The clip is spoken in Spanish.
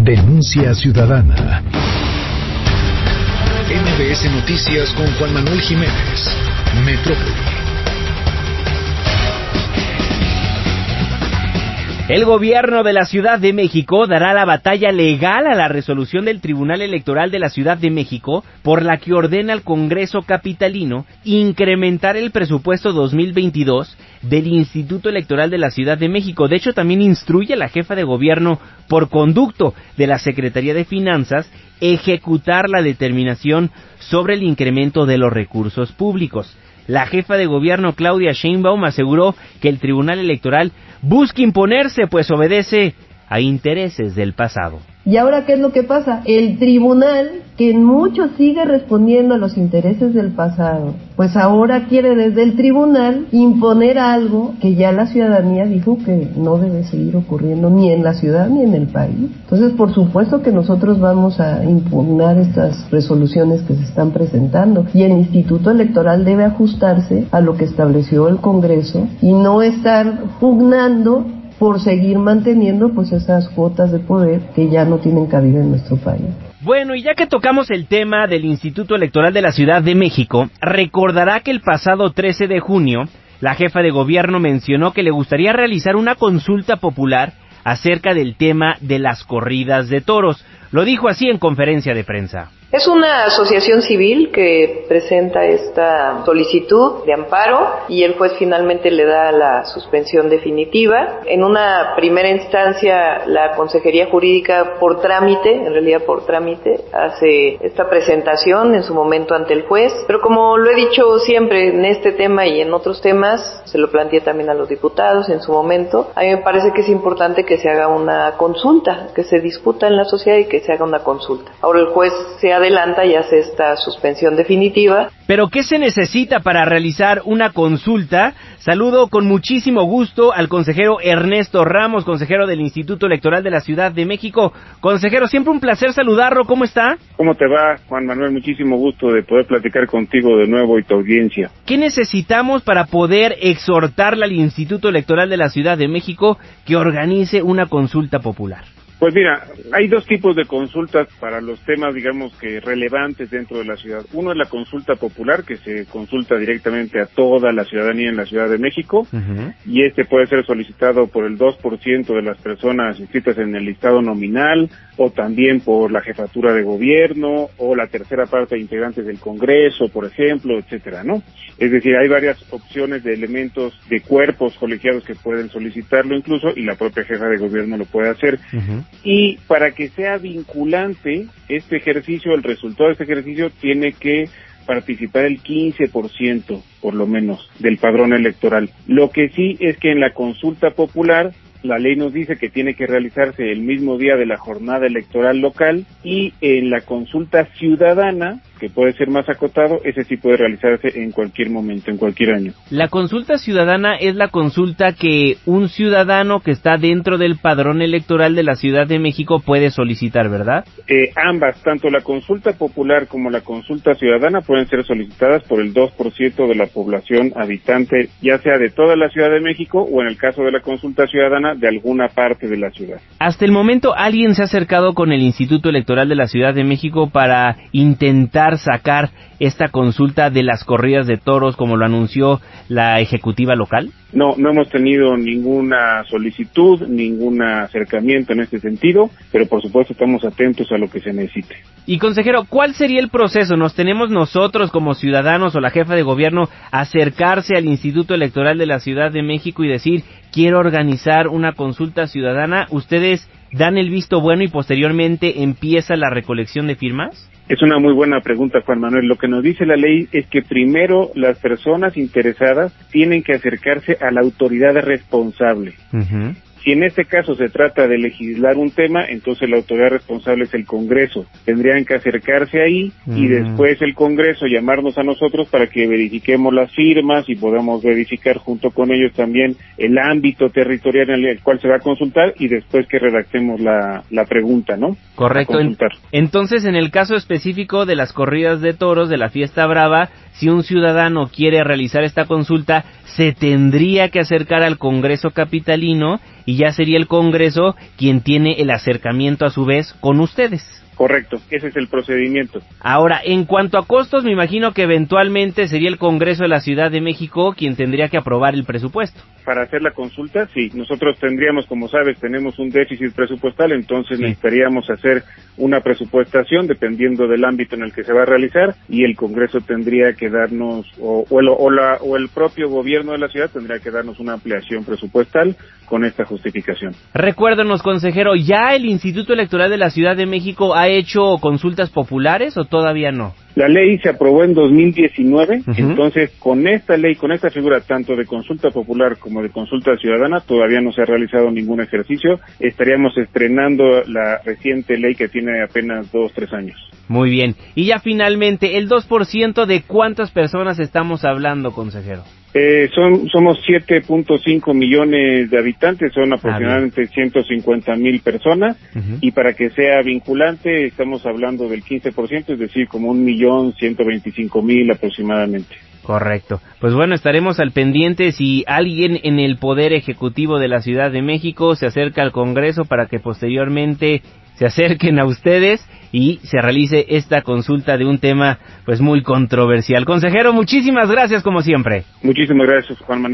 Denuncia ciudadana. MBS Noticias con Juan Manuel Jiménez. Metrópoli. El gobierno de la Ciudad de México dará la batalla legal a la resolución del Tribunal Electoral de la Ciudad de México por la que ordena al Congreso capitalino incrementar el presupuesto 2022 del Instituto Electoral de la Ciudad de México. De hecho, también instruye a la jefa de gobierno por conducto de la Secretaría de Finanzas ejecutar la determinación sobre el incremento de los recursos públicos. La jefa de gobierno Claudia Sheinbaum aseguró que el Tribunal Electoral busca imponerse, pues obedece a intereses del pasado. ¿Y ahora qué es lo que pasa? El tribunal, que en mucho sigue respondiendo a los intereses del pasado, pues ahora quiere desde el tribunal imponer algo que ya la ciudadanía dijo que no debe seguir ocurriendo ni en la ciudad ni en el país. Entonces, por supuesto que nosotros vamos a impugnar estas resoluciones que se están presentando, y el Instituto Electoral debe ajustarse a lo que estableció el Congreso y no estar pugnando por seguir manteniendo pues esas cuotas de poder que ya no tienen cabida en nuestro país. Bueno, y ya que tocamos el tema del Instituto Electoral de la Ciudad de México, recordará que el pasado 13 de junio, la jefa de gobierno mencionó que le gustaría realizar una consulta popular acerca del tema de las corridas de toros. Lo dijo así en conferencia de prensa. Es una asociación civil que presenta esta solicitud de amparo y el juez finalmente le da la suspensión definitiva. En una primera instancia, la Consejería Jurídica por trámite, hace esta presentación en su momento ante el juez. Pero como lo he dicho siempre en este tema y en otros temas, se lo planteé también a los diputados en su momento, a mí me parece que es importante que se haga una consulta, que se discuta en la sociedad y que se haga una consulta. Ahora el juez se adelanta y hace esta suspensión definitiva. ¿Pero qué se necesita para realizar una consulta? Saludo con muchísimo gusto al consejero Ernesto Ramos, consejero del Instituto Electoral de la Ciudad de México. Consejero, siempre un placer saludarlo. ¿Cómo está? ¿Cómo te va, Juan Manuel? Muchísimo gusto de poder platicar contigo de nuevo y tu audiencia. ¿Qué necesitamos para poder exhortarle al Instituto Electoral de la Ciudad de México que organice una consulta popular? Pues mira, hay dos tipos de consultas para los temas, digamos que relevantes dentro de la ciudad. Uno es la consulta popular, que se consulta directamente a toda la ciudadanía en la Ciudad de México, y este puede ser solicitado por el 2% de las personas inscritas en el listado nominal, o también por la jefatura de gobierno, o la tercera parte de integrantes del Congreso, por ejemplo, etcétera, ¿no? Es decir, hay varias opciones de elementos, de cuerpos colegiados que pueden solicitarlo incluso, y la propia jefa de gobierno lo puede hacer. Y para que sea vinculante este ejercicio, el resultado de este ejercicio tiene que participar el 15%, por lo menos, del padrón electoral. Lo que sí es que en la consulta popular, la ley nos dice que tiene que realizarse el mismo día de la jornada electoral local, y en la consulta ciudadana, que puede ser más acotado, ese sí puede realizarse en cualquier momento, en cualquier año. La consulta ciudadana es la consulta que un ciudadano que está dentro del padrón electoral de la Ciudad de México puede solicitar, ¿verdad? Ambas, tanto la consulta popular como la consulta ciudadana, pueden ser solicitadas por el 2% de la población habitante, ya sea de toda la Ciudad de México o, en el caso de la consulta ciudadana, de alguna parte de la ciudad. Hasta el momento, ¿alguien se ha acercado con el Instituto Electoral de la Ciudad de México para intentar sacar esta consulta de las corridas de toros, como lo anunció la ejecutiva local? No hemos tenido ninguna solicitud, ningún acercamiento en este sentido, pero por supuesto estamos atentos a lo que se necesite. Y consejero, ¿cuál sería el proceso? ¿Nos tenemos nosotros como ciudadanos o la jefa de gobierno acercarse al Instituto Electoral de la Ciudad de México y decir, quiero organizar una consulta ciudadana? ¿Ustedes dan el visto bueno y posteriormente empieza la recolección de firmas? Es una muy buena pregunta, Juan Manuel. Lo que nos dice la ley es que primero las personas interesadas tienen que acercarse a la autoridad responsable. Si en este caso se trata de legislar un tema, entonces la autoridad responsable es el Congreso. Tendrían que acercarse ahí y después el Congreso llamarnos a nosotros para que verifiquemos las firmas y podamos verificar junto con ellos también el ámbito territorial en el cual se va a consultar, y después que redactemos la pregunta, ¿no? Correcto. consultar. Entonces, en el caso específico de las corridas de toros, de la fiesta brava, si un ciudadano quiere realizar esta consulta, se tendría que acercar al Congreso capitalino y ya sería el Congreso quien tiene el acercamiento a su vez con ustedes. Correcto, ese es el procedimiento. Ahora, en cuanto a costos, me imagino que eventualmente sería el Congreso de la Ciudad de México quien tendría que aprobar el presupuesto. Para hacer la consulta, sí, nosotros tendríamos, como sabes, tenemos un déficit presupuestal, entonces necesitaríamos hacer una presupuestación dependiendo del ámbito en el que se va a realizar, y el Congreso tendría que darnos, o el propio gobierno de la ciudad tendría que darnos una ampliación presupuestal con esta justificación. Recuérdenos, consejero, ¿ya el Instituto Electoral de la Ciudad de México ha hecho consultas populares o todavía no? La ley se aprobó en 2019, entonces con esta ley, con esta figura tanto de consulta popular como de consulta ciudadana, todavía no se ha realizado ningún ejercicio. Estaríamos estrenando la reciente ley que tiene apenas 2-3 años. Muy bien. Y ya finalmente, ¿el 2% de cuántas personas estamos hablando, consejero? Somos 7.5 millones de habitantes, son aproximadamente 150,000 personas, y para que sea vinculante estamos hablando del 15%, es decir, como 1.125.000 aproximadamente. Correcto. Pues bueno, estaremos al pendiente si alguien en el Poder Ejecutivo de la Ciudad de México se acerca al Congreso para que posteriormente se acerquen a ustedes y se realice esta consulta de un tema pues muy controversial. Consejero, muchísimas gracias como siempre. Muchísimas gracias, Juan Manuel.